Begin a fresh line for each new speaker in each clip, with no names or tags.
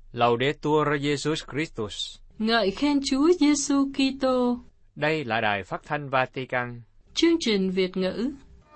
Laudetur Jesus Christus.
Ngợi khen Chúa Giêsu Kitô.
Đây là đài phát thanh Vatican.
Chương trình Việt ngữ.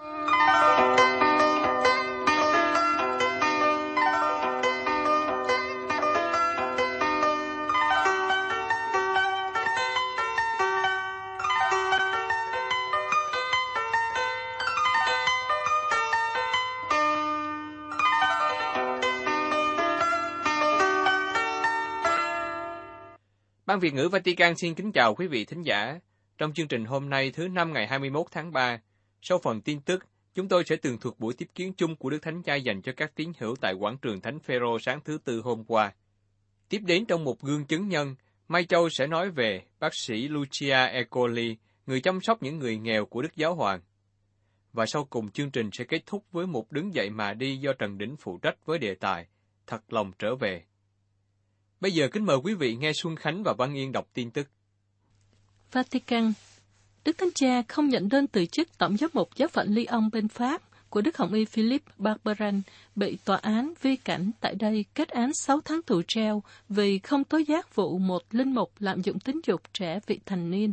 Ban Việt ngữ Vatican xin kính chào quý vị thính giả. Trong chương trình hôm nay thứ Năm ngày 21 tháng 3, sau phần tin tức, chúng tôi sẽ tường thuật buổi tiếp kiến chung của Đức Thánh Cha dành cho các tín hữu tại quảng trường Thánh Phêrô sáng thứ Tư hôm qua. Tiếp đến trong một gương chứng nhân, Mai Châu sẽ nói về bác sĩ Lucia Ecoli, người chăm sóc những người nghèo của Đức Giáo Hoàng. Và sau cùng chương trình sẽ kết thúc với một đứng dậy mà đi do Trần Đỉnh phụ trách với đề tài Thật lòng trở về. Bây giờ kính mời quý vị nghe Xuân Khánh và Văn Yên đọc tin tức.
Vatican. Đức Thánh Cha không nhận đơn từ chức Tổng giám mục giáo phận Lyon bên Pháp của Đức Hồng Y Philippe Barbarin bị tòa án vi cảnh tại đây kết án 6 tháng tù treo vì không tố giác vụ một linh mục lạm dụng tính dục trẻ vị thành niên.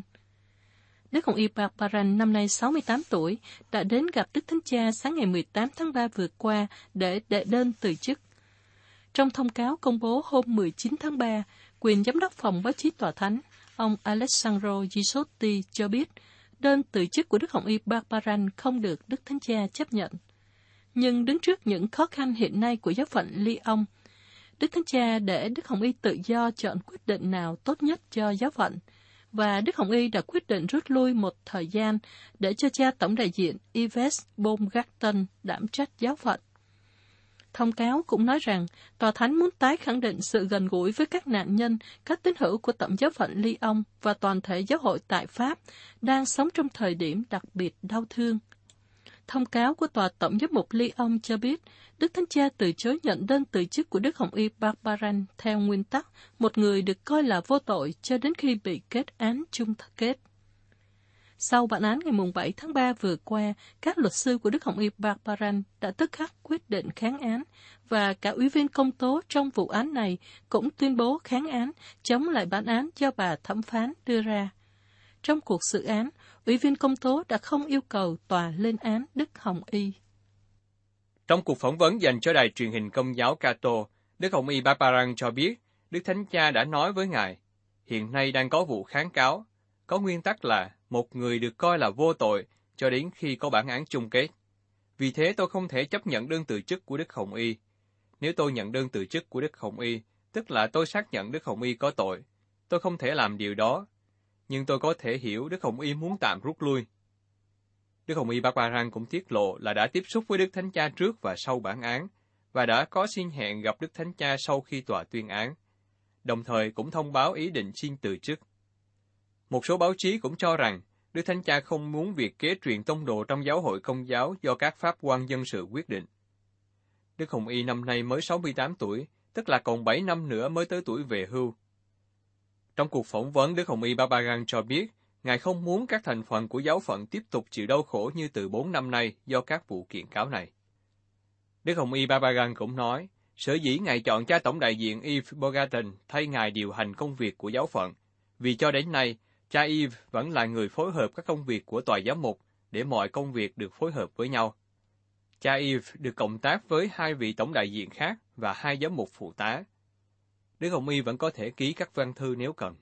Đức Hồng Y Barbarin năm nay 68 tuổi đã đến gặp Đức Thánh Cha sáng ngày 18 tháng 3 vừa qua để đệ đơn từ chức. Trong thông cáo công bố hôm 19 tháng 3, quyền giám đốc phòng báo chí tòa thánh, ông Alessandro Gisotti cho biết đơn từ chức của Đức Hồng Y Barbarin không được Đức Thánh Cha chấp nhận. Nhưng đứng trước những khó khăn hiện nay của giáo phận Lyon, Đức Thánh Cha để Đức Hồng Y tự do chọn quyết định nào tốt nhất cho giáo phận, và Đức Hồng Y đã quyết định rút lui một thời gian để cho cha tổng đại diện Yves Baumgarten đảm trách giáo phận. Thông cáo cũng nói rằng tòa thánh muốn tái khẳng định sự gần gũi với các nạn nhân, các tín hữu của Tổng giáo phận Lyon và toàn thể giáo hội tại Pháp đang sống trong thời điểm đặc biệt đau thương. Thông cáo của tòa Tổng giám mục Lyon cho biết Đức Thánh Cha từ chối nhận đơn từ chức của Đức Hồng Y Barbarin theo nguyên tắc một người được coi là vô tội cho đến khi bị kết án chung kết. Sau bản án ngày 7 tháng 3 vừa qua, các luật sư của Đức Hồng Y Barbarin đã tức khắc quyết định kháng án, và cả ủy viên công tố trong vụ án này cũng tuyên bố kháng án, chống lại bản án do bà thẩm phán đưa ra. Trong cuộc xử án, ủy viên công tố đã không yêu cầu tòa lên án Đức Hồng Y.
Trong cuộc phỏng vấn dành cho đài truyền hình Công giáo Cato, Đức Hồng Y Barbarin cho biết Đức Thánh Cha đã nói với Ngài, hiện nay đang có vụ kháng cáo, có nguyên tắc là một người được coi là vô tội cho đến khi có bản án chung kết. Vì thế tôi không thể chấp nhận đơn từ chức của Đức Hồng Y. Nếu tôi nhận đơn từ chức của Đức Hồng Y, tức là tôi xác nhận Đức Hồng Y có tội. Tôi không thể làm điều đó, nhưng tôi có thể hiểu Đức Hồng Y muốn tạm rút lui. Đức Hồng Y Barbarin cũng tiết lộ là đã tiếp xúc với Đức Thánh Cha trước và sau bản án, và đã có xin hẹn gặp Đức Thánh Cha sau khi tòa tuyên án, đồng thời cũng thông báo ý định xin từ chức. Một số báo chí cũng cho rằng Đức Thánh Cha không muốn việc kế truyền tông đồ trong giáo hội Công giáo do các pháp quan dân sự quyết định. Đức Hồng Y năm nay mới 68 tuổi, tức là còn 7 năm nữa mới tới tuổi về hưu. Trong cuộc phỏng vấn, Đức Hồng Y Barbarin cho biết, Ngài không muốn các thành phần của giáo phận tiếp tục chịu đau khổ như từ 4 năm nay do các vụ kiện cáo này. Đức Hồng Y Barbarin cũng nói, sở dĩ Ngài chọn cha tổng đại diện Yves Baumgarten thay Ngài điều hành công việc của giáo phận, vì cho đến nay, cha Yves vẫn là người phối hợp các công việc của tòa giám mục để mọi công việc được phối hợp với nhau. Cha Yves được cộng tác với 2 vị tổng đại diện khác và 2 giám mục phụ tá. Đức Hồng Y vẫn có thể ký các văn thư nếu cần.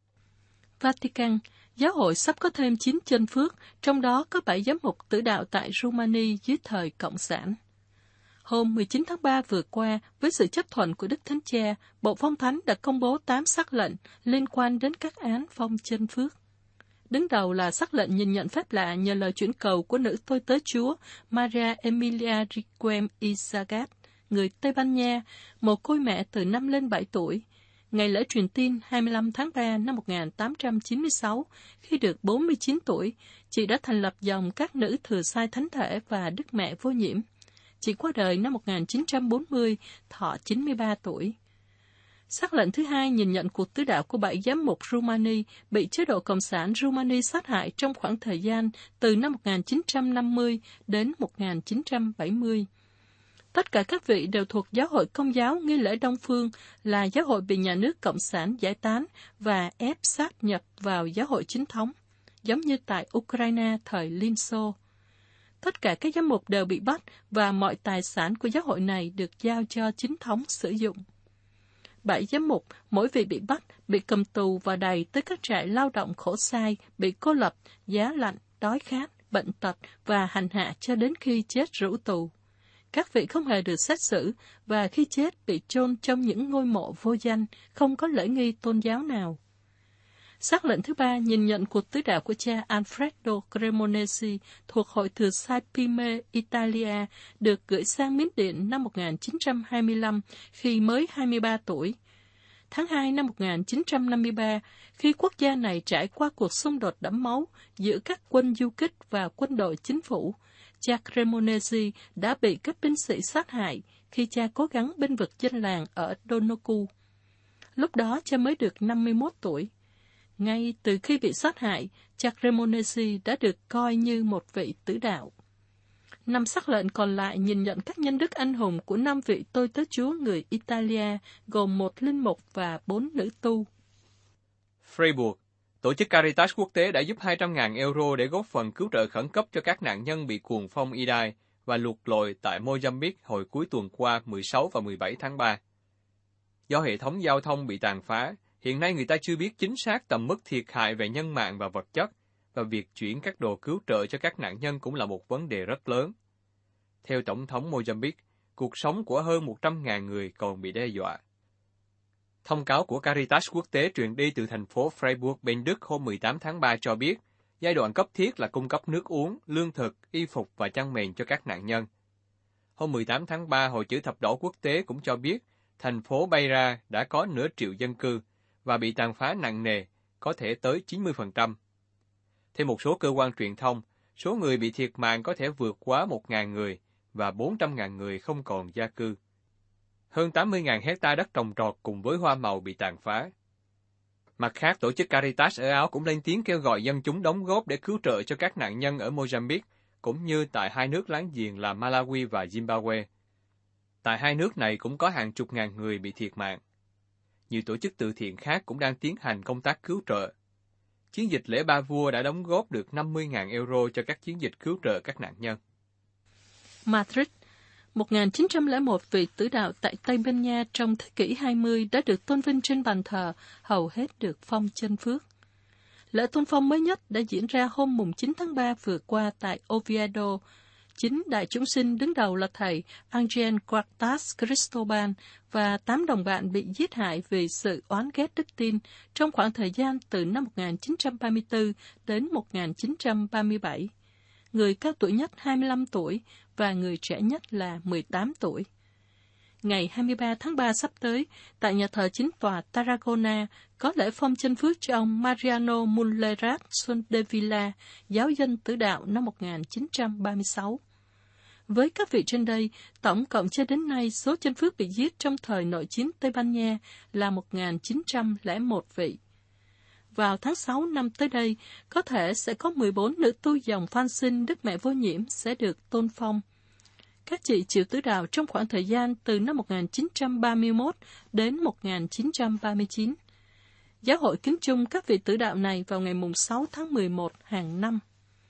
Vatican. Giáo hội sắp có thêm 9 chân phước, trong đó có 7 giám mục tử đạo tại Rumani dưới thời Cộng sản. Hôm 19 tháng 3 vừa qua, với sự chấp thuận của Đức Thánh Cha, Bộ Phong Thánh đã công bố 8 sắc lệnh liên quan đến các án phong chân phước. Đứng đầu là sắc lệnh nhìn nhận phép lạ nhờ lời chuyển cầu của nữ tôi tớ Chúa Maria Emilia Riquem Izagat, người Tây Ban Nha, mồ côi mẹ từ năm lên 7 tuổi. Ngày lễ truyền tin 25 tháng 3 năm 1896, khi được 49 tuổi, chị đã thành lập dòng các nữ thừa sai thánh thể và Đức Mẹ Vô Nhiễm. Chị qua đời năm 1940, thọ 93 tuổi. Sắc lệnh thứ hai nhìn nhận cuộc tứ đạo của 7 giám mục Rumani bị chế độ Cộng sản Rumani sát hại trong khoảng thời gian từ năm 1950 đến 1970. Tất cả các vị đều thuộc giáo hội Công giáo nghi lễ Đông Phương, là giáo hội bị nhà nước Cộng sản giải tán và ép sáp nhập vào giáo hội chính thống, giống như tại Ukraine thời Liên Xô. Tất cả các giám mục đều bị bắt và mọi tài sản của giáo hội này được giao cho chính thống sử dụng. 7 giám mục, mỗi vị bị bắt, bị cầm tù và đày tới các trại lao động khổ sai, bị cô lập, giá lạnh, đói khát, bệnh tật và hành hạ cho đến khi chết rũ tù. Các vị không hề được xét xử và khi chết bị chôn trong những ngôi mộ vô danh, không có lễ nghi tôn giáo nào. Sắc lệnh thứ 3 nhìn nhận cuộc tứ đạo của cha Alfredo Cremonesi thuộc Hội thừa sai Pime, Italia, được gửi sang Miến Điện năm 1925 khi mới 23 tuổi. Tháng 2 năm 1953, khi quốc gia này trải qua cuộc xung đột đẫm máu giữa các quân du kích và quân đội chính phủ, cha Cremonesi đã bị các binh sĩ sát hại khi cha cố gắng bênh vực dân làng ở Donoku. Lúc đó cha mới được 51 tuổi. Ngay từ khi bị sát hại, cha Cremonesi đã được coi như một vị tử đạo. 5 sắc lệnh còn lại nhìn nhận các nhân đức anh hùng của 5 vị tôi tớ Chúa người Italia, gồm 1 linh mục và 4 nữ tu.
Freiburg, tổ chức Caritas quốc tế đã giúp 200.000 euro để góp phần cứu trợ khẩn cấp cho các nạn nhân bị cuồng phong Idai và lụt lội tại Mozambique hồi cuối tuần qua 16 và 17 tháng 3. Do hệ thống giao thông bị tàn phá, hiện nay người ta chưa biết chính xác tầm mức thiệt hại về nhân mạng và vật chất, và việc chuyển các đồ cứu trợ cho các nạn nhân cũng là một vấn đề rất lớn. Theo Tổng thống Mozambique, cuộc sống của hơn 100.000 người còn bị đe dọa. Thông cáo của Caritas quốc tế truyền đi từ thành phố Freiburg bên Đức hôm 18 tháng 3 cho biết, giai đoạn cấp thiết là cung cấp nước uống, lương thực, y phục và chăn mền cho các nạn nhân. Hôm 18 tháng 3, Hội Chữ Thập Đỏ quốc tế cũng cho biết, thành phố Beira đã có nửa triệu dân cư và bị tàn phá nặng nề, có thể tới 90%. Theo một số cơ quan truyền thông, số người bị thiệt mạng có thể vượt quá 1.000 người và 400.000 người không còn gia cư. Hơn 80.000 hecta đất trồng trọt cùng với hoa màu bị tàn phá. Mặt khác, tổ chức Caritas ở Áo cũng lên tiếng kêu gọi dân chúng đóng góp để cứu trợ cho các nạn nhân ở Mozambique, cũng như tại hai nước láng giềng là Malawi và Zimbabwe. Tại hai nước này cũng có hàng chục ngàn người bị thiệt mạng. Nhiều tổ chức từ thiện khác cũng đang tiến hành công tác cứu trợ. Chiến dịch lễ Ba Vua đã đóng góp được 50.000 euro cho các chiến dịch cứu trợ các nạn nhân.
Madrid, 1901 vị tử đạo tại Tây Ban Nha trong thế kỷ 20 đã được tôn vinh trên bàn thờ, hầu hết được phong chân phước. Lễ tôn phong mới nhất đã diễn ra hôm mùng 9 tháng 3 vừa qua tại Oviedo. 9 đại chúng sinh đứng đầu là thầy Angel Quartas Cristobal và 8 đồng bạn bị giết hại vì sự oán ghét đức tin trong khoảng thời gian từ năm 1934 đến 1937. Người cao tuổi nhất 25 tuổi và người trẻ nhất là 18 tuổi. Ngày 23 tháng 3 sắp tới, tại nhà thờ chính tòa Tarragona, có lễ phong chân phước cho ông Mariano Mullerat Soldevilla, giáo dân tử đạo năm 1936. Với các vị trên đây, tổng cộng cho đến nay số chân phước bị giết trong thời nội chiến Tây Ban Nha là 1.901 vị. Vào tháng 6 năm tới đây, có thể sẽ có 14 nữ tu dòng Phan Sinh Đức Mẹ Vô Nhiễm sẽ được tôn phong. Các chị chịu tứ đạo trong khoảng thời gian từ năm 1931 đến 1939. Giáo hội kính chung các vị tử đạo này vào ngày 6 tháng 11 hàng năm.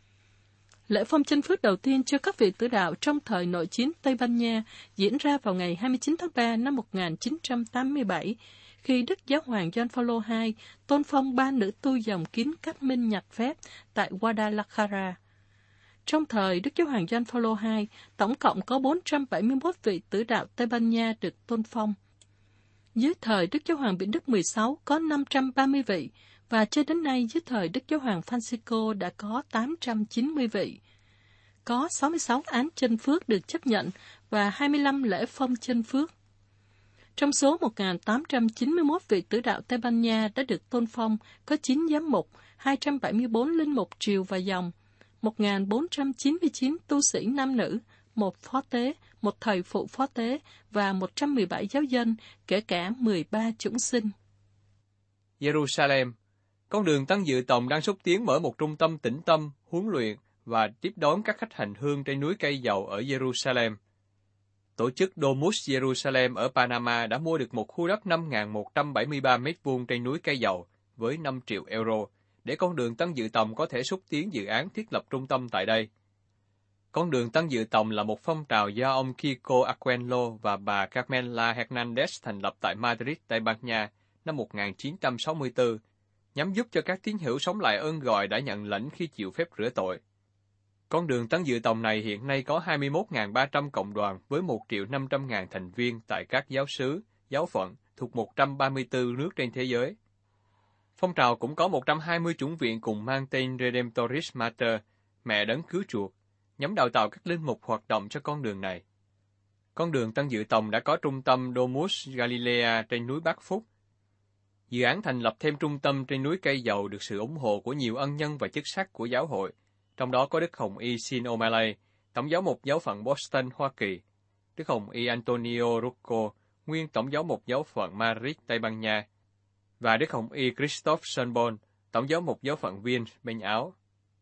Lễ phong chân phước đầu tiên cho các vị tử đạo trong thời nội chiến Tây Ban Nha diễn ra vào ngày 29 tháng 3 năm 1987, khi Đức Giáo hoàng Gioan Phaolô II tôn phong 3 nữ tu dòng kín Cát Minh nhặt phép tại Guadalajara. Trong thời Đức Giáo hoàng Gioan Phaolô II, tổng cộng có 471 vị tử đạo Tây Ban Nha được tôn phong. Dưới thời Đức Giáo hoàng Biển Đức 16 có 530 vị, và cho đến nay dưới thời Đức Giáo hoàng Francisco đã có 890 vị. Có 66 án chân phước được chấp nhận và 25 lễ phong chân phước. Trong số 1.891 vị tử đạo Tây Ban Nha đã được tôn phong, có 9 giám mục, 274 linh mục triều và dòng, 1.499 tu sĩ nam nữ, 1 phó tế, 1 thầy phụ phó tế và 117 giáo dân, kể cả 13 chủng sinh.
Jerusalem, con đường Tân Dự Tòng đang xúc tiến mở một trung tâm tĩnh tâm, huấn luyện và tiếp đón các khách hành hương trên núi Cây Dầu ở Jerusalem. tổ chức Domus Jerusalem ở Panama đã mua được một khu đất 5.173 m2 trên núi Cây Dầu với 5 triệu euro, để con đường Tân Dự Tòng có thể xúc tiến dự án thiết lập trung tâm tại đây. Con đường Tân Dự Tòng là một phong trào do ông Kiko Aquenlo và bà Carmela Hernandez thành lập tại Madrid, Tây Ban Nha, năm 1964, nhằm giúp cho các tín hữu sống lại ơn gọi đã nhận lãnh khi chịu phép rửa tội. Con đường Tân Dự Tòng này hiện nay có 21.300 cộng đoàn với 1.500.000 thành viên tại các giáo xứ, giáo phận thuộc 134 nước trên thế giới. Phong trào cũng có 120 chủng viện cùng mang tên Redemptoris Mater, mẹ đấng cứu chuộc, nhằm đào tạo các linh mục hoạt động cho con đường này. Con đường Tân Dự Tòng đã có trung tâm Domus Galilea trên núi Bác Phúc. Dự án thành lập thêm trung tâm trên núi Cây Dầu được sự ủng hộ của nhiều ân nhân và chức sắc của giáo hội, trong đó có Đức Hồng Y Sin O'Malley, Tổng giáo mục giáo phận Boston, Hoa Kỳ, Đức Hồng Y Antonio Rocco, nguyên Tổng giáo mục giáo phận Madrid, Tây Ban Nha, và Đức Hồng Y Christophe Sonbon, Tổng giáo mục giáo phận Viên, bên Áo.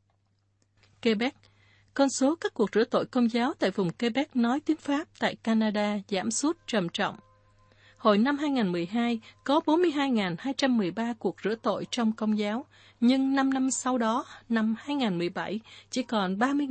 Quebec. Con số các cuộc rửa tội công giáo tại vùng Quebec nói tiếng Pháp tại Canada giảm sút trầm trọng. Hồi năm 2012, có 42.213 cuộc rửa tội trong công giáo, nhưng 5 năm sau đó, năm 2017, chỉ còn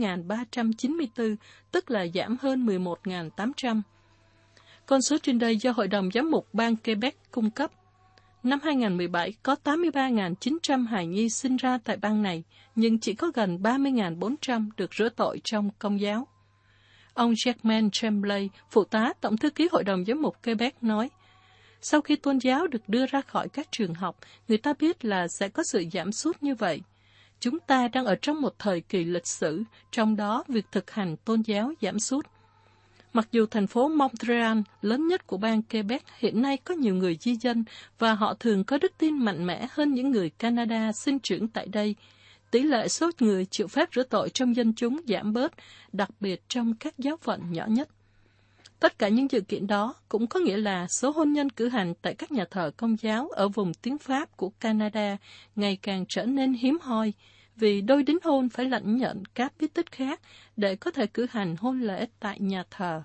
30.394, tức là giảm hơn 11.800. Con số trên đây do Hội đồng Giám mục bang Quebec cung cấp. Năm 2017, có 83.900 hài nhi sinh ra tại bang này, nhưng chỉ có gần 30.400 được rửa tội trong công giáo. Ông Germain Tremblay, phụ tá Tổng thư ký Hội đồng Giám mục Quebec nói, sau khi tôn giáo được đưa ra khỏi các trường học, người ta biết là sẽ có sự giảm sút như vậy. Chúng ta đang ở trong một thời kỳ lịch sử, trong đó việc thực hành tôn giáo giảm sút. Mặc dù thành phố Montreal, lớn nhất của bang Quebec, hiện nay có nhiều người di dân và họ thường có đức tin mạnh mẽ hơn những người Canada sinh trưởng tại đây, tỷ lệ số người chịu phép rửa tội trong dân chúng giảm bớt, đặc biệt trong các giáo phận nhỏ nhất. Tất cả những dự kiện đó cũng có nghĩa là số hôn nhân cử hành tại các nhà thờ công giáo ở vùng tiếng Pháp của Canada ngày càng trở nên hiếm hoi, vì đôi đính hôn phải lãnh nhận các bí tích khác để có thể cử hành hôn lễ tại nhà thờ.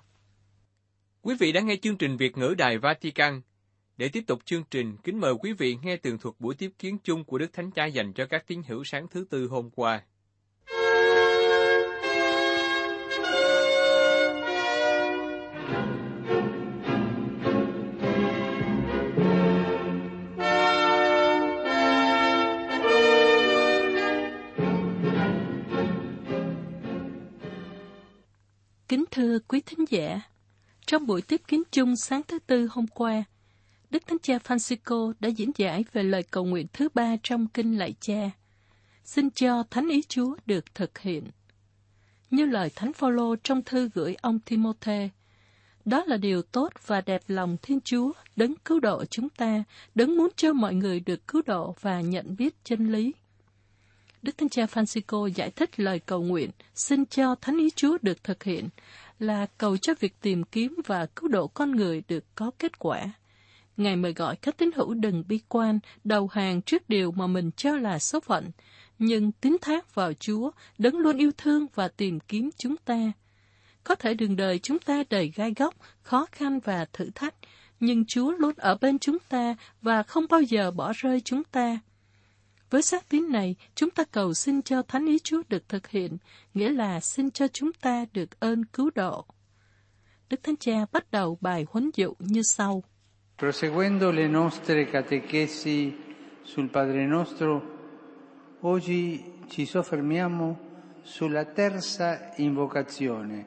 Quý vị đã nghe chương trình Việt ngữ Đài Vatican. Để tiếp tục chương trình, kính mời quý vị nghe tường thuật buổi tiếp kiến chung của Đức Thánh Cha dành cho các tín hữu sáng thứ Tư hôm qua.
Kính thưa quý thính giả, trong buổi tiếp kiến chung sáng thứ Tư hôm qua, Đức Thánh Cha Francisco đã diễn giải về lời cầu nguyện thứ 3 trong Kinh Lạy Cha, xin cho Thánh ý Chúa được thực hiện. Như lời Thánh Phaolô trong thư gửi ông Timôthê, đó là điều tốt và đẹp lòng Thiên Chúa, đấng cứu độ chúng ta, đấng muốn cho mọi người được cứu độ và nhận biết chân lý. Đức Thánh Cha Francisco giải thích lời cầu nguyện xin cho Thánh ý Chúa được thực hiện là cầu cho việc tìm kiếm và cứu độ con người được có kết quả. Ngài mời gọi các tín hữu đừng bi quan, đầu hàng trước điều mà mình cho là số phận, nhưng tín thác vào Chúa, đấng luôn yêu thương và tìm kiếm chúng ta. Có thể đường đời chúng ta đầy gai góc, khó khăn và thử thách, nhưng Chúa luôn ở bên chúng ta và không bao giờ bỏ rơi chúng ta. Với xác tín này, chúng ta cầu xin cho Thánh ý Chúa được thực hiện, nghĩa là xin cho chúng ta được ơn cứu độ. Đức Thánh Cha bắt đầu bài huấn dụ như sau.
Proseguendo le nostre catechesi sul Padre Nostro, oggi ci soffermiamo sulla terza invocazione.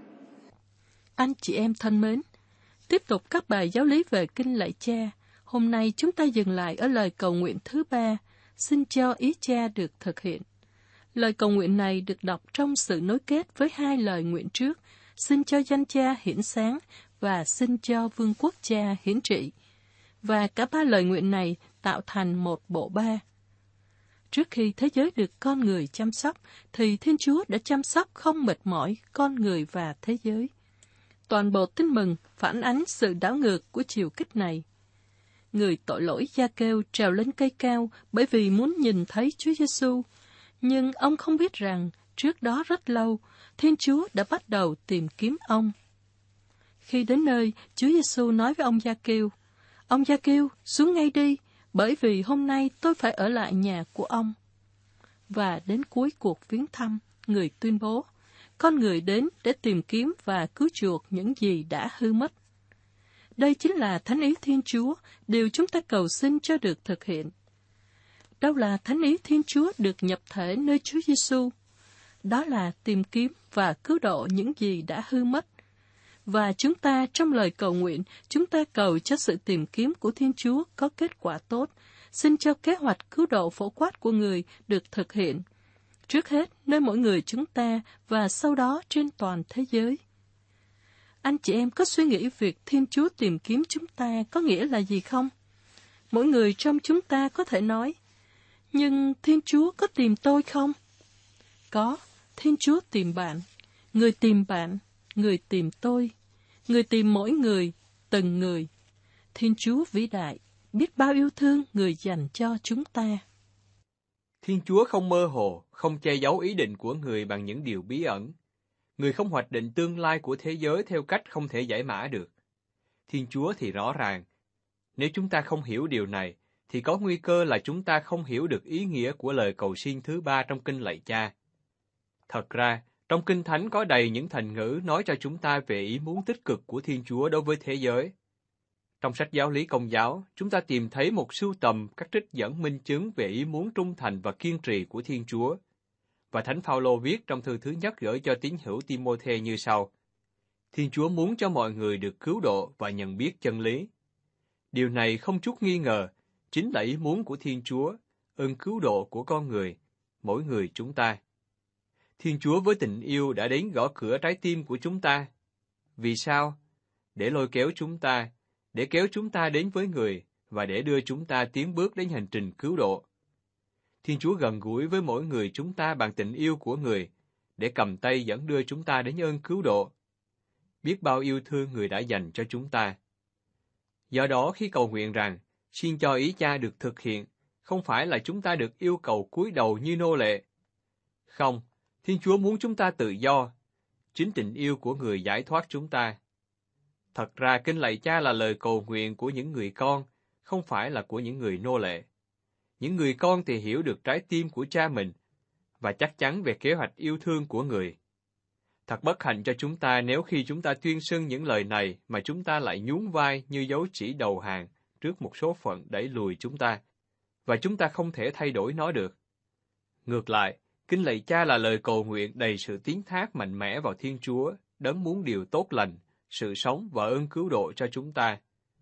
Anh chị em thân mến, tiếp tục các bài giáo lý về Kinh Lạy Cha. Hôm nay chúng ta dừng lại ở lời cầu nguyện thứ 3, xin cho ý Cha được thực hiện. Lời cầu nguyện này được đọc trong sự nối kết với 2 lời nguyện trước, xin cho danh Cha hiển sáng và xin cho vương quốc Cha hiển trị. Và cả 3 lời nguyện này tạo thành một bộ ba. Trước khi thế giới được con người chăm sóc, thì Thiên Chúa đã chăm sóc không mệt mỏi con người và thế giới. Toàn bộ tin mừng phản ánh sự đảo ngược của chiều kích này. Người tội lỗi Gia-kêu trèo lên cây cao bởi vì muốn nhìn thấy Chúa Giêsu, nhưng ông không biết rằng trước đó rất lâu, Thiên Chúa đã bắt đầu tìm kiếm ông. Khi đến nơi, Chúa Giêsu nói với ông Gia-kiêu, ông Gia-kiêu, xuống ngay đi, bởi vì hôm nay tôi phải ở lại nhà của ông. Và đến cuối cuộc viếng thăm, người tuyên bố, con người đến để tìm kiếm và cứu chuộc những gì đã hư mất. Đây chính là thánh ý Thiên Chúa, điều chúng ta cầu xin cho được thực hiện. Đâu là thánh ý Thiên Chúa được nhập thể nơi Chúa Giêsu? Đó là tìm kiếm và cứu độ những gì đã hư mất. Và chúng ta trong lời cầu nguyện, chúng ta cầu cho sự tìm kiếm của Thiên Chúa có kết quả tốt, xin cho kế hoạch cứu độ phổ quát của người được thực hiện. Trước hết, nơi mỗi người chúng ta và sau đó trên toàn thế giới. Anh chị em có suy nghĩ việc Thiên Chúa tìm kiếm chúng ta có nghĩa là gì không? Mỗi người trong chúng ta có thể nói, nhưng Thiên Chúa có tìm tôi không? Có, Thiên Chúa tìm bạn, người tìm tôi, người tìm mỗi người, từng người. Thiên Chúa vĩ đại, biết bao yêu thương người dành cho chúng ta.
Thiên Chúa không mơ hồ, không che giấu ý định của người bằng những điều bí ẩn. Người không hoạch định tương lai của thế giới theo cách không thể giải mã được. Thiên Chúa thì rõ ràng. Nếu chúng ta không hiểu điều này, thì có nguy cơ là chúng ta không hiểu được ý nghĩa của lời cầu xin thứ 3 trong Kinh Lạy Cha. Thật ra, trong Kinh Thánh có đầy những thành ngữ nói cho chúng ta về ý muốn tích cực của Thiên Chúa đối với thế giới. Trong sách Giáo lý Công giáo, chúng ta tìm thấy một sưu tầm các trích dẫn minh chứng về ý muốn trung thành và kiên trì của Thiên Chúa. Và Thánh Phaolô viết trong thư thứ nhất gửi cho tín hữu Ti-mô-thê như sau: Thiên Chúa muốn cho mọi người được cứu độ và nhận biết chân lý. Điều này không chút nghi ngờ, chính là ý muốn của Thiên Chúa, ơn cứu độ của con người, mỗi người chúng ta. Thiên Chúa với tình yêu đã đến gõ cửa trái tim của chúng ta. Vì sao? Để lôi kéo chúng ta, để kéo chúng ta đến với người, và để đưa chúng ta tiến bước đến hành trình cứu độ. Thiên Chúa gần gũi với mỗi người chúng ta bằng tình yêu của người, để cầm tay dẫn đưa chúng ta đến ơn cứu độ. Biết bao yêu thương người đã dành cho chúng ta. Do đó khi cầu nguyện rằng, xin cho ý Cha được thực hiện, không phải là chúng ta được yêu cầu cúi đầu như nô lệ. Không, Thiên Chúa muốn chúng ta tự do. Chính tình yêu của người giải thoát chúng ta. Thật ra Kinh Lạy Cha là lời cầu nguyện của những người con, không phải là của những người nô lệ. Những người con thì hiểu được trái tim của cha mình, và chắc chắn về kế hoạch yêu thương của người. Thật bất hạnh cho chúng ta nếu khi chúng ta tuyên xưng những lời này mà chúng ta lại nhún vai như dấu chỉ đầu hàng trước một số phận đẩy lùi chúng ta, và chúng ta không thể thay đổi nó được. Ngược lại, Kinh Lạy Cha là lời cầu nguyện đầy sự tín thác mạnh mẽ vào Thiên Chúa, đấng muốn điều tốt lành, sự sống và ơn cứu độ cho chúng ta.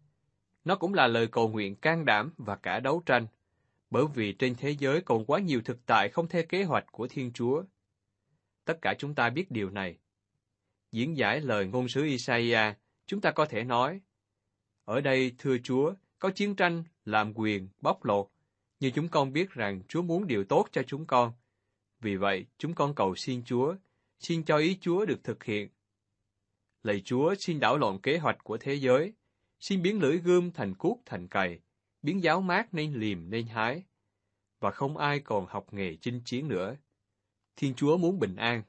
Nó cũng là lời cầu nguyện can đảm và cả đấu tranh, bởi vì trên thế giới còn quá nhiều thực tại không theo kế hoạch của Thiên Chúa. Tất cả chúng ta biết điều này. Diễn giải lời ngôn sứ Isaiah, chúng ta có thể nói, ở đây, thưa Chúa, có chiến tranh, làm quyền, bóc lột, nhưng chúng con biết rằng Chúa muốn điều tốt cho chúng con. Vì vậy, chúng con cầu xin Chúa, xin cho ý Chúa được thực hiện. Lạy Chúa, xin đảo lộn kế hoạch của thế giới, xin biến lưỡi gươm thành cuốc thành cày, biến giáo mát nên liềm nên hái, và không ai còn học nghề chinh chiến nữa. Thiên Chúa muốn bình an.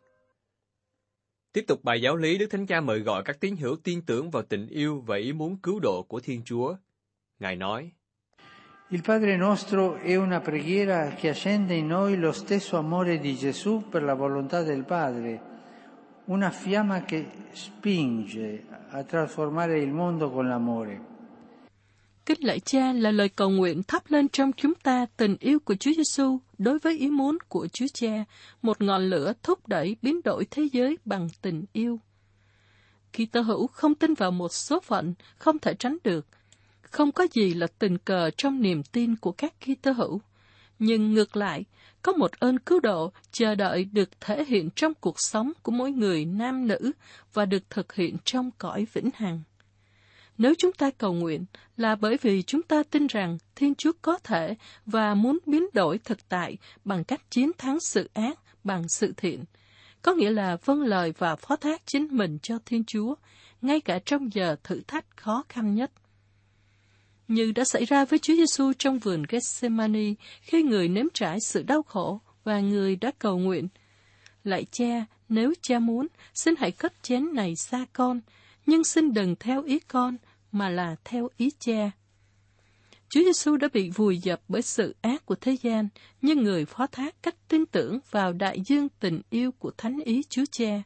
Tiếp tục bài giáo lý, Đức Thánh Cha mời gọi các tín hữu tin tưởng vào tình yêu và ý muốn cứu độ của Thiên Chúa. Ngài nói,
Il Padre nostro è una preghiera che accende in noi lo stesso amore di Gesù per la volontà del Padre, una fiamma che spinge a trasformare il mondo con l'amore.
Kinh Lạy Cha là lời cầu nguyện thắp lên trong chúng ta tình yêu của Chúa Giêsu đối với ý muốn của Chúa Cha, một ngọn lửa thúc đẩy biến đổi thế giới bằng tình yêu. Kitô hữu không tin vào một số phận không thể tránh được. Không có gì là tình cờ trong niềm tin của các Kitô hữu, nhưng ngược lại, có một ơn cứu độ chờ đợi được thể hiện trong cuộc sống của mỗi người nam nữ và được thực hiện trong cõi vĩnh hằng. Nếu chúng ta cầu nguyện là bởi vì chúng ta tin rằng Thiên Chúa có thể và muốn biến đổi thực tại bằng cách chiến thắng sự ác bằng sự thiện, có nghĩa là vâng lời và phó thác chính mình cho Thiên Chúa, ngay cả trong giờ thử thách khó khăn nhất. Như đã xảy ra với Chúa Giêsu trong vườn Gethsemane khi người nếm trải sự đau khổ và người đã cầu nguyện, lạy Cha, nếu Cha muốn, xin hãy cất chén này xa con, nhưng xin đừng theo ý con, mà là theo ý Cha. Chúa Giêsu đã bị vùi dập bởi sự ác của thế gian, nhưng Người phó thác cách tin tưởng vào đại dương tình yêu của thánh ý Chúa Cha.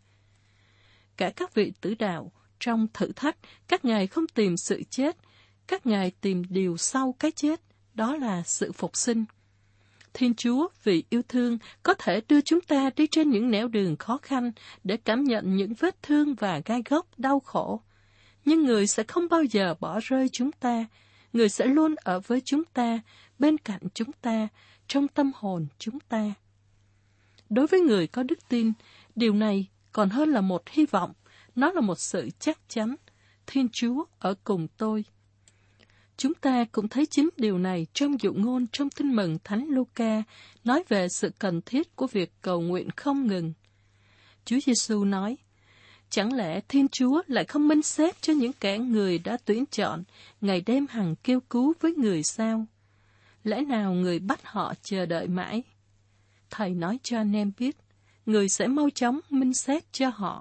Cả các vị tử đạo, trong thử thách, các ngài không tìm sự chết, các ngài tìm điều sau cái chết, đó là sự phục sinh. Thiên Chúa vì yêu thương có thể đưa chúng ta đi trên những nẻo đường khó khăn để cảm nhận những vết thương và gai góc đau khổ. Nhưng Người sẽ không bao giờ bỏ rơi chúng ta. Người sẽ luôn ở với chúng ta, bên cạnh chúng ta, trong tâm hồn chúng ta. Đối với người có đức tin, điều này còn hơn là một hy vọng, nó là một sự chắc chắn. Thiên Chúa ở cùng tôi. Chúng ta cũng thấy chính điều này trong dụ ngôn trong Tin mừng Thánh Luca, nói về sự cần thiết của việc cầu nguyện không ngừng. Chúa Giêsu nói, chẳng lẽ Thiên Chúa lại không minh xét cho những kẻ Người đã tuyển chọn, ngày đêm hằng kêu cứu với Người sao? Lẽ nào Người bắt họ chờ đợi mãi? Thầy nói cho anh em biết, Người sẽ mau chóng minh xét cho họ.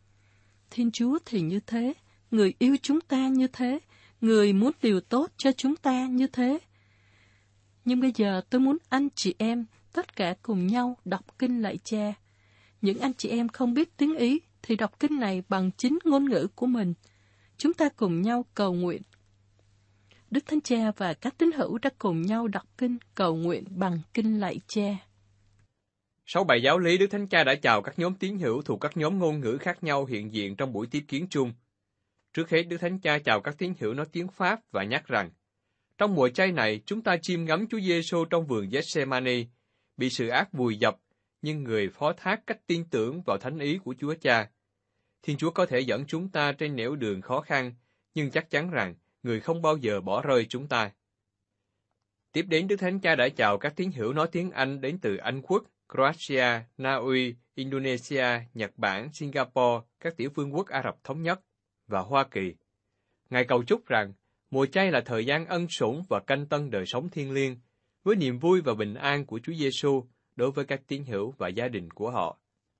Thiên Chúa thì như thế, Người yêu chúng ta như thế, Người muốn điều tốt cho chúng ta như thế. Nhưng bây giờ tôi muốn anh chị em tất cả cùng nhau đọc kinh lạy Cha. Những anh chị em không biết tiếng Ý thì đọc kinh này bằng chính ngôn ngữ của mình. Chúng ta cùng nhau cầu nguyện. Đức Thánh Cha và các tín hữu đã cùng nhau đọc kinh cầu nguyện bằng kinh lạy Cha.
Sau bài giáo lý, Đức Thánh Cha đã chào các nhóm tín hữu thuộc các nhóm ngôn ngữ khác nhau hiện diện trong buổi tiếp kiến chung. Trước hết, Đức Thánh Cha chào các tín hữu nói tiếng Pháp và nhắc rằng, trong mùa chay này, chúng ta chiêm ngắm Chúa Giêsu trong vườn Gethsemane, bị sự ác vùi dập, nhưng Người phó thác cách tin tưởng vào thánh ý của Chúa Cha. Thiên Chúa có thể dẫn chúng ta trên nẻo đường khó khăn, nhưng chắc chắn rằng Người không bao giờ bỏ rơi chúng ta. Tiếp đến, Đức Thánh Cha đã chào các tín hữu nói tiếng Anh đến từ Anh Quốc, Croatia, Na Uy, Indonesia, Nhật Bản, Singapore, các tiểu vương quốc Ả Rập Thống Nhất và Hoa Kỳ. Ngài cầu chúc rằng mùa chay là thời gian ân sủng và canh tân đời sống thiêng liêng, với niềm vui và bình an của Chúa Giêsu đối với các tín hữu và gia đình của họ.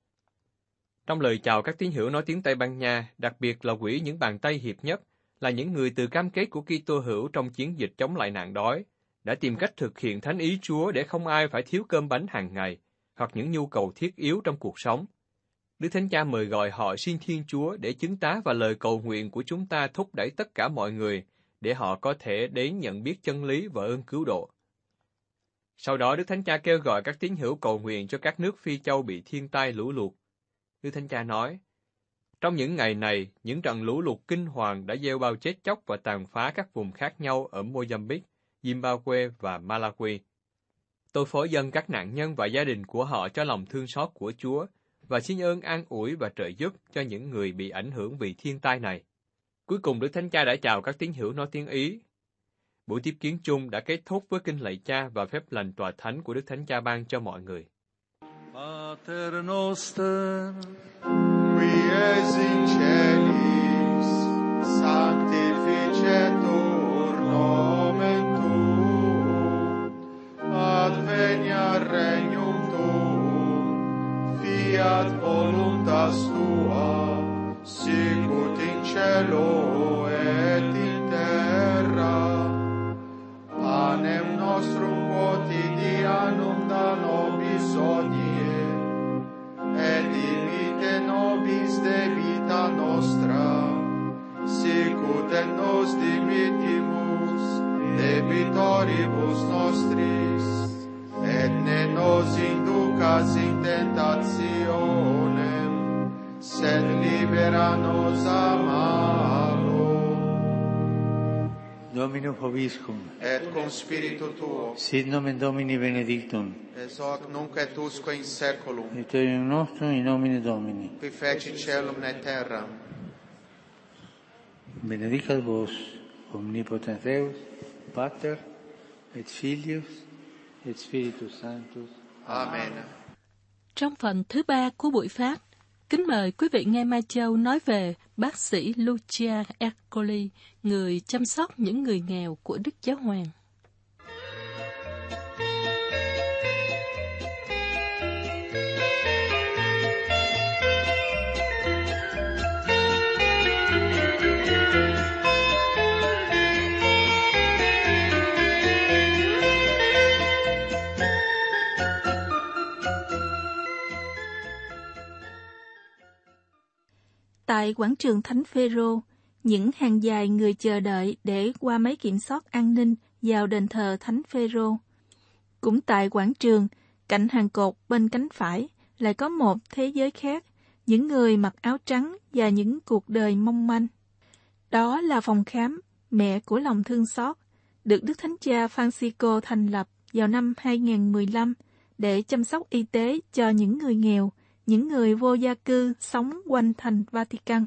Trong lời chào các tín hữu nói tiếng Tây Ban Nha, đặc biệt là quỹ những bàn tay hiệp nhất, là những người từ cam kết của Kitô hữu trong chiến dịch chống lại nạn đói, đã tìm cách thực hiện thánh ý Chúa để không ai phải thiếu cơm bánh hàng ngày, hoặc những nhu cầu thiết yếu trong cuộc sống. Đức Thánh Cha mời gọi họ xin Thiên Chúa để chứng tá và lời cầu nguyện của chúng ta thúc đẩy tất cả mọi người, để họ có thể đến nhận biết chân lý và ơn cứu độ. Sau đó, Đức Thánh Cha kêu gọi các tín hữu cầu nguyện cho các nước Phi Châu bị thiên tai lũ lụt. Đức Thánh Cha nói, trong những ngày này, những trận lũ lụt kinh hoàng đã gieo bao chết chóc và tàn phá các vùng khác nhau ở Mozambique, Zimbabwe và Malawi. Tôi phối dâng các nạn nhân và gia đình của họ cho lòng thương xót của Chúa, và xin ơn an ủi và trợ giúp cho những người bị ảnh hưởng vì thiên tai này. Cuối cùng, Đức Thánh Cha đã chào các tín hữu nói tiếng Ý. Buổi tiếp kiến chung đã kết thúc với kinh lạy Cha và phép lành tòa thánh của Đức Thánh Cha ban cho mọi người.
Pater noster, qui es in celis, sanctificetur nomen tuum, adveniat regnum tuum, fiat voluntas tua, sicut in cielo et in terra. Panem nostrum quotidianum da nobis hodie, et dimitte nobis debita nostra, sicut et nos dimittimus debitoribus nostris, et ne nos inducas in tentationem, sed libera nos a malo.
Dominum vobiscum.
Et cum spiritu tuo.
Sit nomen Domini benedictum.
Es hoc nunc et usque in saeculum.
Aiuterium nostrum in nomine Domini.
Qui feci caelum et terram.
Benedicat vos, omnipotens Deus, Pater, et Filius, et Spiritus Sanctus.
Amen.
Trong phần thứ 3 của buổi phát, kính mời quý vị nghe Mai Châu nói về bác sĩ Lucia Ercoli, người chăm sóc những người nghèo của Đức Giáo Hoàng.
Tại quảng trường Thánh Phêrô, những hàng dài người chờ đợi để qua máy kiểm soát an ninh vào đền thờ Thánh Phêrô. Cũng tại quảng trường, cạnh hàng cột bên cánh phải, lại có một thế giới khác, những người mặc áo trắng và những cuộc đời mong manh. Đó là phòng khám Mẹ của lòng thương xót, được Đức Thánh Cha Francisco thành lập vào năm 2015 để chăm sóc y tế cho những người nghèo, những người vô gia cư sống quanh thành Vatican.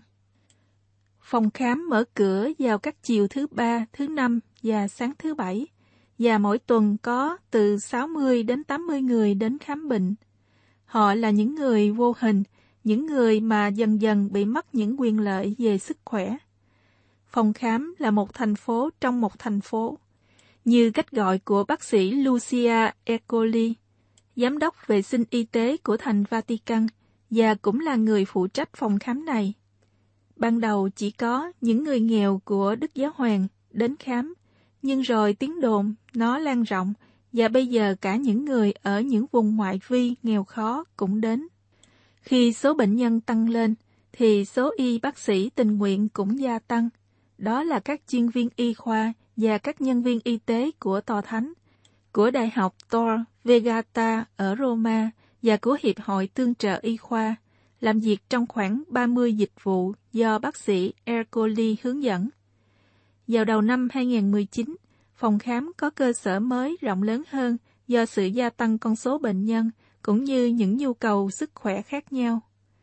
Phòng khám mở cửa vào các chiều thứ Ba, thứ Năm và sáng thứ Bảy, và mỗi tuần có từ 60 đến 80 người đến khám bệnh. Họ là những người vô hình, những người mà dần dần bị mất những quyền lợi về sức khỏe. Phòng khám là một thành phố trong một thành phố, như cách gọi của bác sĩ Lucia Ercoli, giám đốc vệ sinh y tế của thành Vatican, và cũng là người phụ trách phòng khám này. Ban đầu chỉ có những người nghèo của Đức Giáo Hoàng đến khám, nhưng rồi tiếng đồn nó lan rộng, và bây giờ cả những người ở những vùng ngoại vi nghèo khó cũng đến. Khi số bệnh nhân tăng lên, thì số y bác sĩ tình nguyện cũng gia tăng. Đó là các chuyên viên y khoa và các nhân viên y tế của Tòa Thánh, của Đại học Tor Vergata ở Roma và của Hiệp hội Tương trợ Y khoa, làm việc trong khoảng 30 dịch vụ do bác sĩ Ercoli hướng dẫn. Vào đầu năm 2019, phòng khám có cơ sở mới rộng lớn hơn do sự gia tăng con số bệnh nhân cũng như những nhu cầu sức khỏe khác nhau.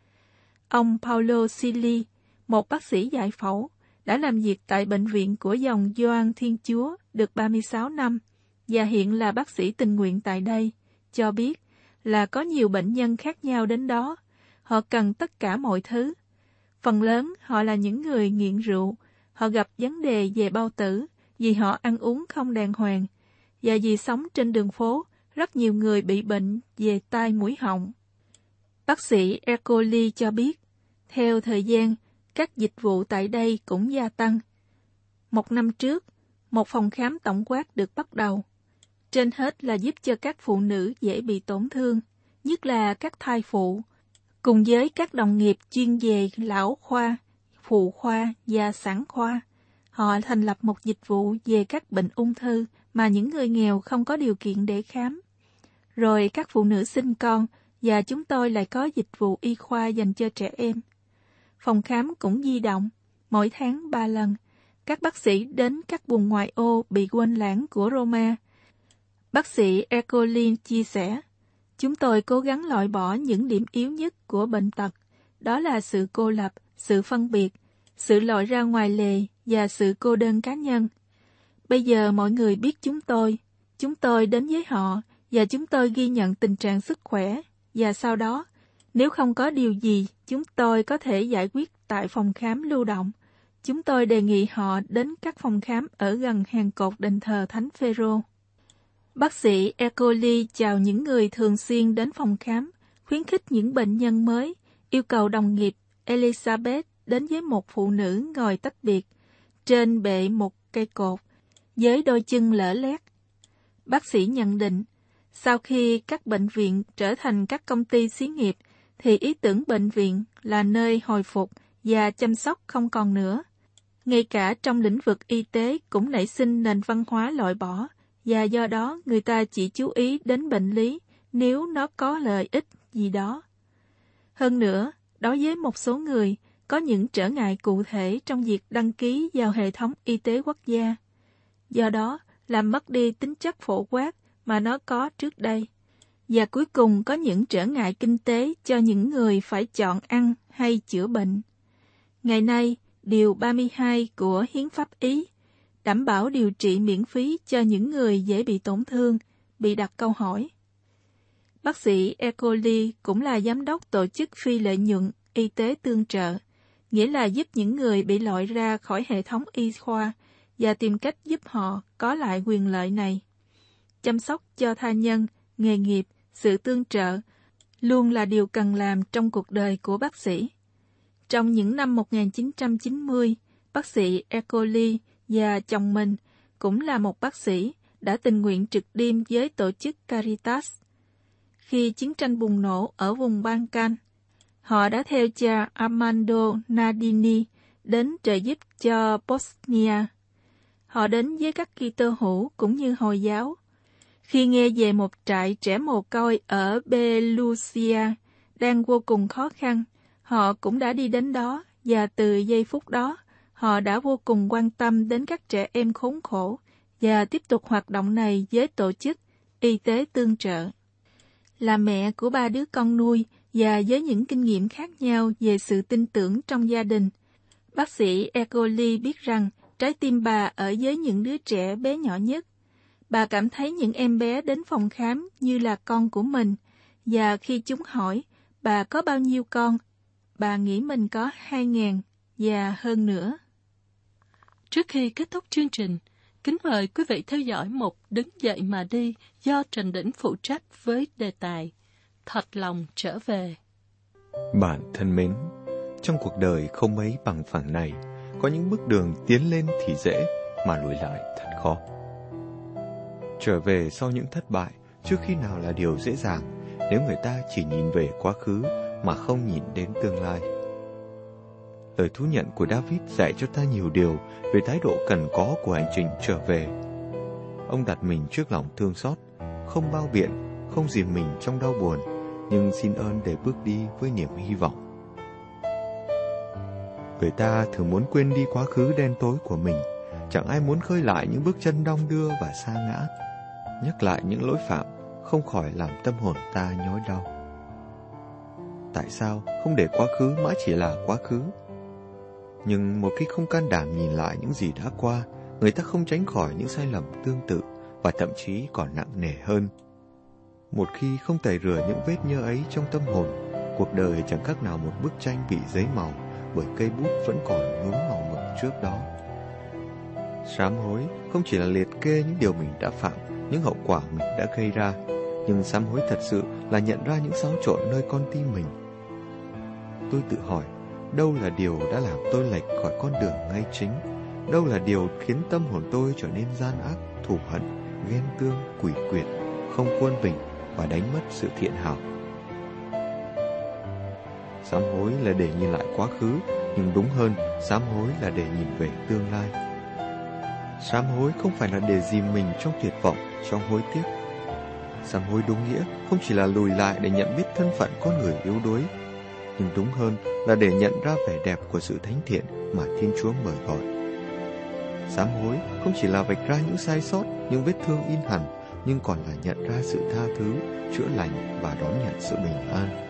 Ông Paolo Silli, một bác sĩ giải phẫu, đã làm việc tại bệnh viện của dòng Gioan Thiên Chúa được 36 năm và hiện là bác sĩ tình nguyện tại đây, cho biết là có nhiều bệnh nhân khác nhau đến đó. Họ cần tất cả mọi thứ. Phần lớn họ là những người nghiện rượu, họ gặp vấn đề về bao tử vì họ ăn uống không đàng hoàng, và vì sống trên đường phố, rất nhiều người bị bệnh về tai mũi họng. Bác sĩ Ercoli cho biết, theo thời gian, các dịch vụ tại đây cũng gia tăng. Một năm trước, một phòng khám tổng quát được bắt đầu. Trên hết là giúp cho các phụ nữ dễ bị tổn thương, nhất là các thai phụ, cùng với các đồng nghiệp chuyên về lão khoa, phụ khoa và sản khoa. Họ thành lập một dịch vụ về các bệnh ung thư mà những người nghèo không có điều kiện để khám. Rồi các phụ nữ sinh con, và chúng tôi lại có dịch vụ y khoa dành cho trẻ em. Phòng khám cũng di động, mỗi tháng 3 lần. Các bác sĩ đến các vùng ngoại ô bị quên lãng của Roma. Bác sĩ Ercoli chia sẻ, chúng tôi cố gắng loại bỏ những điểm yếu nhất của bệnh tật, đó là sự cô lập, sự phân biệt, sự lội ra ngoài lề và sự cô đơn cá nhân. Bây giờ mọi người biết chúng tôi đến với họ và chúng tôi ghi nhận tình trạng sức khỏe, và sau đó, nếu không có điều gì chúng tôi có thể giải quyết tại phòng khám lưu động, chúng tôi đề nghị họ đến các phòng khám ở gần hàng cột đền thờ Thánh Phêrô. Bác sĩ Ercoli chào những người thường xuyên đến phòng khám, khuyến khích những bệnh nhân mới, yêu cầu đồng nghiệp Elizabeth đến với một phụ nữ ngồi tách biệt trên bệ một cây cột, với đôi chân lở loét. Bác sĩ nhận định, sau khi các bệnh viện trở thành các công ty xí nghiệp, thì ý tưởng bệnh viện là nơi hồi phục và chăm sóc không còn nữa. Ngay cả trong lĩnh vực y tế cũng nảy sinh nền văn hóa loại bỏ, và do đó người ta chỉ chú ý đến bệnh lý nếu nó có lợi ích gì đó. Hơn nữa, đối với một số người, có những trở ngại cụ thể trong việc đăng ký vào hệ thống y tế quốc gia. Do đó, làm mất đi tính chất phổ quát mà nó có trước đây. Và cuối cùng có những trở ngại kinh tế cho những người phải chọn ăn hay chữa bệnh. Ngày nay, Điều 32 của Hiến pháp Ý đảm bảo điều trị miễn phí cho những người dễ bị tổn thương, bị đặt câu hỏi. Bác sĩ Ercoli cũng là giám đốc tổ chức phi lợi nhuận y tế tương trợ, nghĩa là giúp những người bị loại ra khỏi hệ thống y khoa và tìm cách giúp họ có lại quyền lợi này. Chăm sóc cho tha nhân, nghề nghiệp, sự tương trợ luôn là điều cần làm trong cuộc đời của bác sĩ. Trong những năm 1990, bác sĩ Ercoli và chồng mình cũng là một bác sĩ đã tình nguyện trực đêm với tổ chức Caritas. Khi chiến tranh bùng nổ ở vùng Balkan, Họ đã theo cha Armando Nardini đến trợ giúp cho Bosnia. Họ đến với các Kitô hữu cũng như Hồi giáo. Khi nghe về một trại trẻ mồ côi ở Belusia đang vô cùng khó khăn, họ cũng đã đi đến đó, và từ giây phút đó, họ đã vô cùng quan tâm đến các trẻ em khốn khổ và tiếp tục hoạt động này với tổ chức y tế tương trợ. Là mẹ của 3 đứa con nuôi và với những kinh nghiệm khác nhau về sự tin tưởng trong gia đình, bác sĩ Egoli biết rằng trái tim bà ở với những đứa trẻ bé nhỏ nhất. Bà cảm thấy những em bé đến phòng khám như là con của mình, và khi chúng hỏi bà có bao nhiêu con, bà nghĩ mình có 2.000 và hơn nữa.
Trước khi kết thúc chương trình, kính mời quý vị theo dõi một Đứng dậy mà đi do Trần Đỉnh phụ trách với đề tài Thật lòng trở về.
Bạn thân mến, trong cuộc đời không mấy bằng phẳng này, có những bước đường tiến lên thì dễ, mà lùi lại thật khó. Trở về sau những thất bại, trước khi nào là điều dễ dàng, nếu người ta chỉ nhìn về quá khứ mà không nhìn đến tương lai. Lời thú nhận của David dạy cho ta nhiều điều về thái độ cần có của hành trình trở về. Ông đặt mình trước lòng thương xót, không bao biện, không dìm mình trong đau buồn, nhưng xin ơn để bước đi với niềm hy vọng. Người ta thường muốn quên đi quá khứ đen tối của mình, chẳng ai muốn khơi lại những bước chân đong đưa và sa ngã. Nhắc lại những lỗi phạm không khỏi làm tâm hồn ta nhói đau. Tại sao không để quá khứ mãi chỉ là quá khứ? Nhưng một khi không can đảm nhìn lại những gì đã qua, người ta không tránh khỏi những sai lầm tương tự và thậm chí còn nặng nề hơn. Một khi không tẩy rửa những vết nhơ ấy trong tâm hồn, cuộc đời chẳng khác nào một bức tranh bị giấy màu, bởi cây bút vẫn còn nhuốm màu mực trước đó. Sám hối không chỉ là liệt kê những điều mình đã phạm, những hậu quả mình đã gây ra, nhưng sám hối thật sự là nhận ra những xáo trộn nơi con tim mình. Tôi tự hỏi, đâu là điều đã làm tôi lệch khỏi con đường ngay chính? Đâu là điều khiến tâm hồn tôi trở nên gian ác, thù hận, ghen tương, quỷ quyệt, không quân bình và đánh mất sự thiện hảo? Sám hối là để nhìn lại quá khứ, nhưng đúng hơn, sám hối là để nhìn về tương lai. Sám hối không phải là để dìm mình trong tuyệt vọng, trong hối tiếc. Sám hối đúng nghĩa không chỉ là lùi lại để nhận biết thân phận con người yếu đuối, nhưng đúng hơn là để nhận ra vẻ đẹp của sự thánh thiện mà Thiên Chúa mời gọi. Sám hối không chỉ là vạch ra những sai sót, những vết thương in hằn, nhưng còn là nhận ra sự tha thứ, chữa lành và đón nhận sự bình an.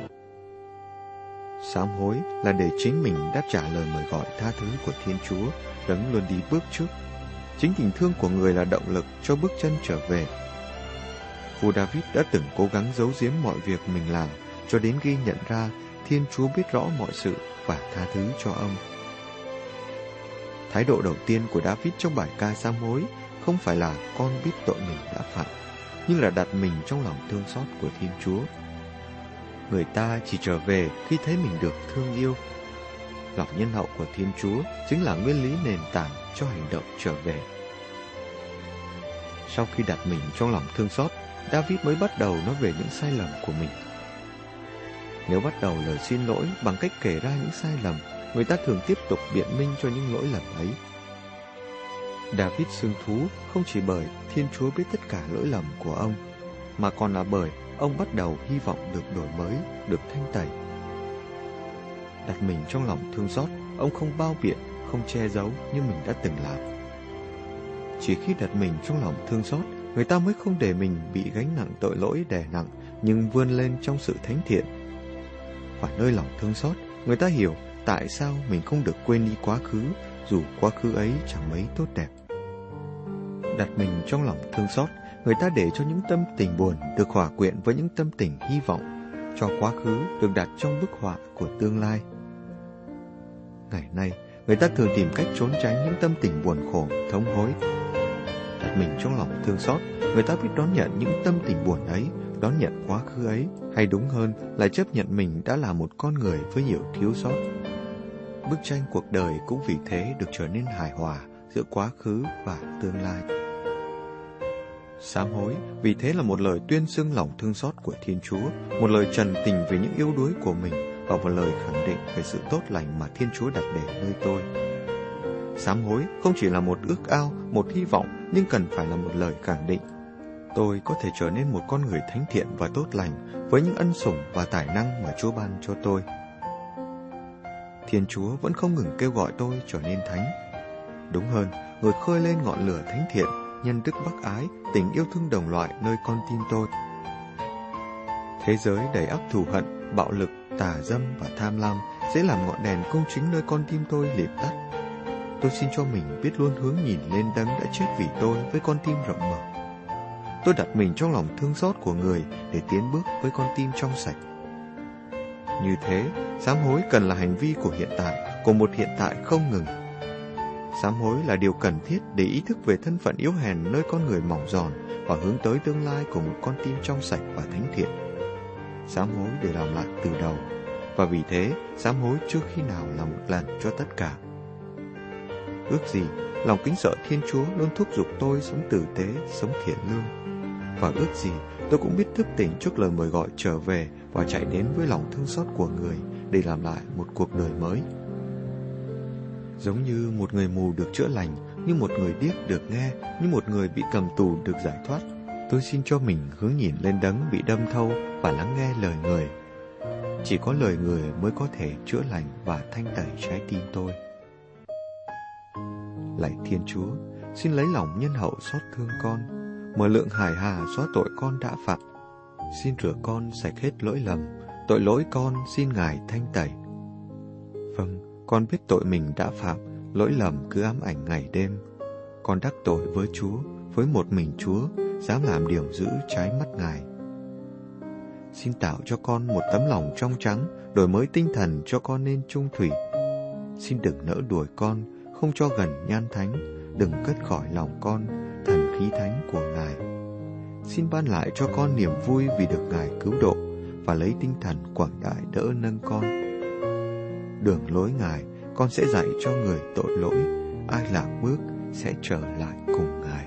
Sám hối là để chính mình đáp trả lời mời gọi tha thứ của Thiên Chúa, đấng luôn đi bước trước. Chính tình thương của người là động lực cho bước chân trở về. Vua David đã từng cố gắng giấu giếm mọi việc mình làm, cho đến khi nhận ra Thiên Chúa biết rõ mọi sự và tha thứ cho ông. Thái độ đầu tiên của David trong bài ca sám hối không phải là con biết tội mình đã phạm, nhưng là đặt mình trong lòng thương xót của Thiên Chúa. Người ta chỉ trở về khi thấy mình được thương yêu. Lòng nhân hậu của Thiên Chúa chính là nguyên lý nền tảng cho hành động trở về. Sau khi đặt mình trong lòng thương xót, David mới bắt đầu nói về những sai lầm của mình. Nếu bắt đầu lời xin lỗi bằng cách kể ra những sai lầm, người ta thường tiếp tục biện minh cho những lỗi lầm ấy. David xưng thú không chỉ bởi Thiên Chúa biết tất cả lỗi lầm của ông, mà còn là bởi ông bắt đầu hy vọng được đổi mới, được thanh tẩy. Đặt mình trong lòng thương xót, ông không bao biện, không che giấu như mình đã từng làm. Chỉ khi đặt mình trong lòng thương xót, người ta mới không để mình bị gánh nặng tội lỗi đè nặng, nhưng vươn lên trong sự thánh thiện. Và nơi lòng thương xót, người ta hiểu tại sao mình không được quên đi quá khứ, dù quá khứ ấy chẳng mấy tốt đẹp. Đặt mình trong lòng thương xót, người ta để cho những tâm tình buồn được hòa quyện với những tâm tình hy vọng, cho quá khứ được đặt trong bức họa của tương lai. Ngày nay, người ta thường tìm cách trốn tránh những tâm tình buồn khổ, thống hối. Đặt mình trong lòng thương xót, người ta biết đón nhận những tâm tình buồn ấy, đón nhận quá khứ ấy, hay đúng hơn là chấp nhận mình đã là một con người với nhiều thiếu sót. Bức tranh cuộc đời cũng vì thế được trở nên hài hòa giữa quá khứ và tương lai. Sám hối vì thế là một lời tuyên xưng lòng thương xót của Thiên Chúa, một lời trần tình về những yếu đuối của mình, và một lời khẳng định về sự tốt lành mà Thiên Chúa đặt để nơi tôi. Sám hối không chỉ là một ước ao, một hy vọng, nhưng cần phải là một lời khẳng định. Tôi có thể trở nên một con người thánh thiện và tốt lành với những ân sủng và tài năng mà Chúa ban cho tôi. Thiên Chúa vẫn không ngừng kêu gọi tôi trở nên thánh. Đúng hơn, Người khơi lên ngọn lửa thánh thiện, nhân đức bác ái, tình yêu thương đồng loại nơi con tim tôi. Thế giới đầy ắp thù hận, bạo lực, tà dâm và tham lam sẽ làm ngọn đèn công chính nơi con tim tôi liệm tắt. Tôi xin cho mình biết luôn hướng nhìn lên Đấng đã chết vì tôi với con tim rộng mở. Tôi đặt mình trong lòng thương xót của Người để tiến bước với con tim trong sạch. Như thế, sám hối cần là hành vi của hiện tại, của một hiện tại không ngừng. Sám hối là điều cần thiết để ý thức về thân phận yếu hèn nơi con người mỏng giòn và hướng tới tương lai của một con tim trong sạch và thánh thiện. Sám hối để làm lại từ đầu, và vì thế sám hối chưa khi nào là một lần cho tất cả. Ước gì lòng kính sợ Thiên Chúa luôn thúc giục tôi sống tử tế, sống thiện lương. Và ước gì tôi cũng biết thức tỉnh trước lời mời gọi trở về và chạy đến với lòng thương xót của Người để làm lại một cuộc đời mới. Giống như một người mù được chữa lành, như một người điếc được nghe, như một người bị cầm tù được giải thoát, tôi xin cho mình hướng nhìn lên Đấng bị đâm thâu và lắng nghe lời Người. Chỉ có lời Người mới có thể chữa lành và thanh tẩy trái tim tôi. Lạy Thiên Chúa, xin lấy lòng nhân hậu xót thương con, mở lượng hài hà xóa tội con đã phạm. Xin rửa con sạch hết lỗi lầm, tội lỗi con xin Ngài thanh tẩy. Vâng, con biết tội mình đã phạm, lỗi lầm cứ ám ảnh ngày đêm. Con đắc tội với Chúa, với một mình Chúa, dám làm điều dữ trái mắt Ngài. Xin tạo cho con một tấm lòng trong trắng, đổi mới tinh thần cho con nên trung thủy. Xin đừng nỡ đuổi con, không cho gần nhan thánh, đừng cất khỏi lòng con thần khí thánh của Ngài. Xin ban lại cho con niềm vui vì được Ngài cứu độ, và lấy tinh thần quảng đại đỡ nâng con. Đường lối Ngài, con sẽ dạy cho người tội lỗi, ai lạc bước sẽ trở lại cùng Ngài.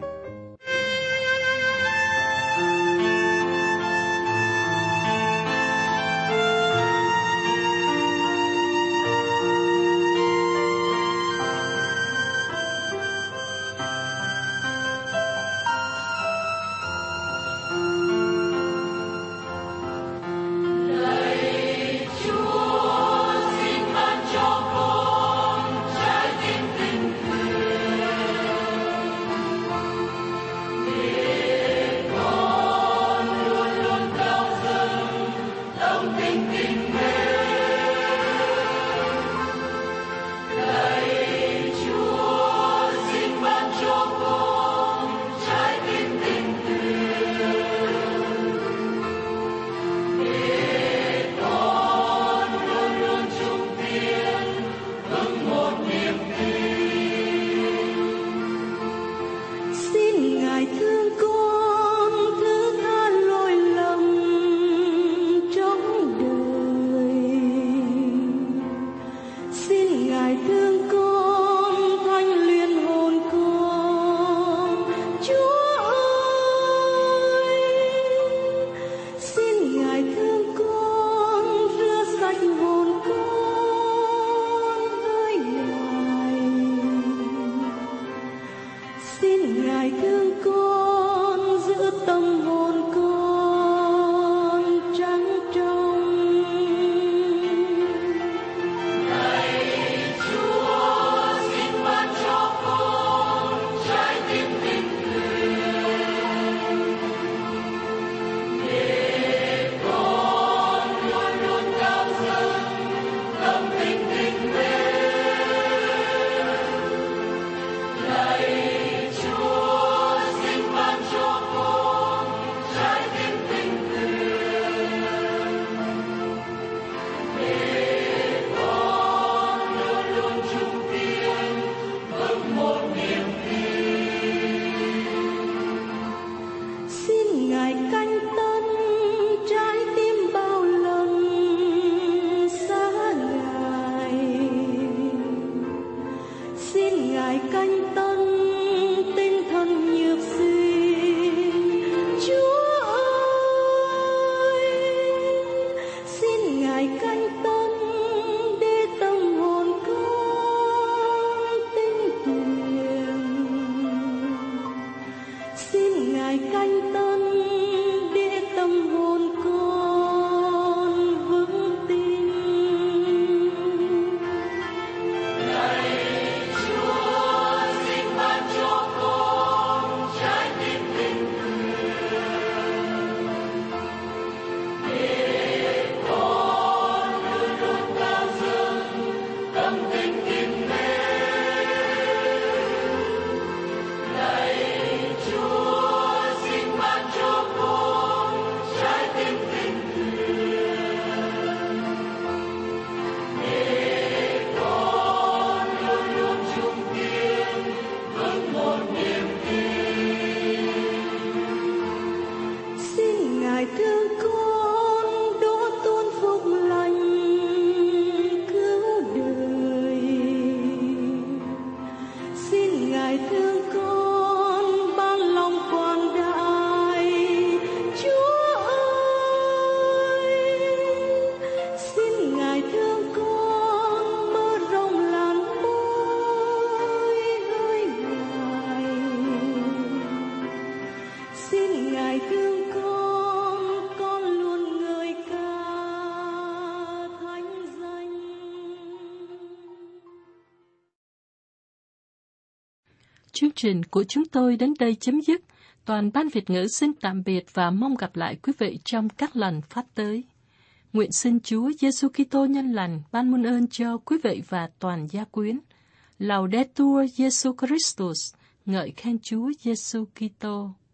xin Ngài canh tân để tâm hồn con vững tin. Lạy Chúa, xin ban cho con trái tim tình nguyện để con luôn luôn cao dâng tâm tình kính mến. Lạy Chúa, xin ban cho con trái tim tình nguyện để con luôn luôn chung tiến vững một niềm tin. Xin Ngài thương con đỗ tôn phúc lành cứu đời. Xin Ngài thương con ban lòng quảng đại. Chúa ơi, xin Ngài thương con mơ rộng làn môi hỡi Ngài. Xin Ngài thương con luôn ngợi ca thánh danh.
Chương trình của chúng tôi đến đây chấm dứt. Toàn ban Việt ngữ xin tạm biệt và mong gặp lại quý vị trong các lần phát tới. Nguyện xin Chúa Giêsu Kitô nhân lành ban muôn ơn cho quý vị và toàn gia quyến. Laudetur Jesu Christus, ngợi khen Chúa Giêsu Kitô.